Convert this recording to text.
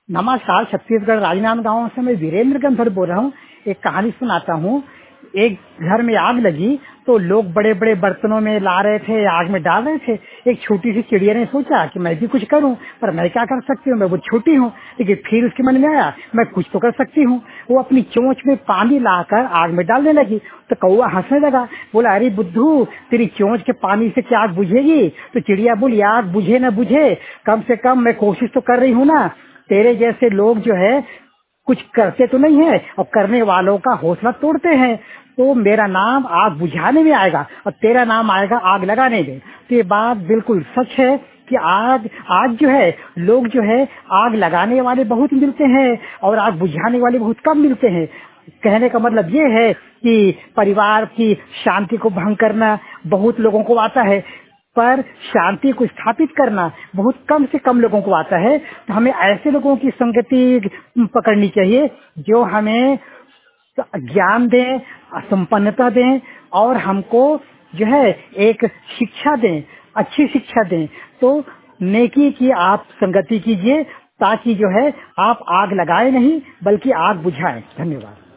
नमस्कार, छत्तीसगढ़ राजनांदगांव से मैं वीरेंद्र गंधर बोल रहा हूँ। एक कहानी सुनाता हूँ। एक घर में आग लगी तो लोग बड़े बड़े बर्तनों में ला रहे थे, आग में डाल रहे थे। एक छोटी सी चिड़िया ने सोचा कि मैं भी कुछ करूं, पर मैं क्या कर सकती हूँ, मैं वो छोटी हूँ। लेकिन फिर उसके मन में आया मैं कुछ तो कर सकती हूँ। वो अपनी चोंच में पानी लाकर आग में डालने लगी तो कौवा हंसने लगा, बोला अरे बुद्धू, तेरी चोंच के पानी से क्या आग बुझेगी। तो चिड़िया बोली आग बुझे न बुझे, कम से कम मैं कोशिश तो कर रही हूँ ना। तेरे जैसे लोग जो है कुछ करते तो नहीं है और करने वालों का हौसला तोड़ते हैं, तो मेरा नाम आग बुझाने में आएगा और तेरा नाम आएगा आग लगाने में। तो ये बात बिल्कुल सच है कि आग आज जो है लोग जो है आग लगाने वाले बहुत मिलते हैं और आग बुझाने वाले बहुत कम मिलते हैं। कहने का मतलब ये है कि परिवार की शांति को भंग करना बहुत लोगों को आता है, पर शांति को स्थापित करना बहुत कम से कम लोगों को आता है। तो हमें ऐसे लोगों की संगति पकड़नी चाहिए जो हमें ज्ञान दें, संपन्नता दें और हमको जो है एक शिक्षा दें, अच्छी शिक्षा दें। तो नेकी की आप संगति कीजिए ताकि जो है आप आग लगाए नहीं बल्कि आग बुझाएं। धन्यवाद।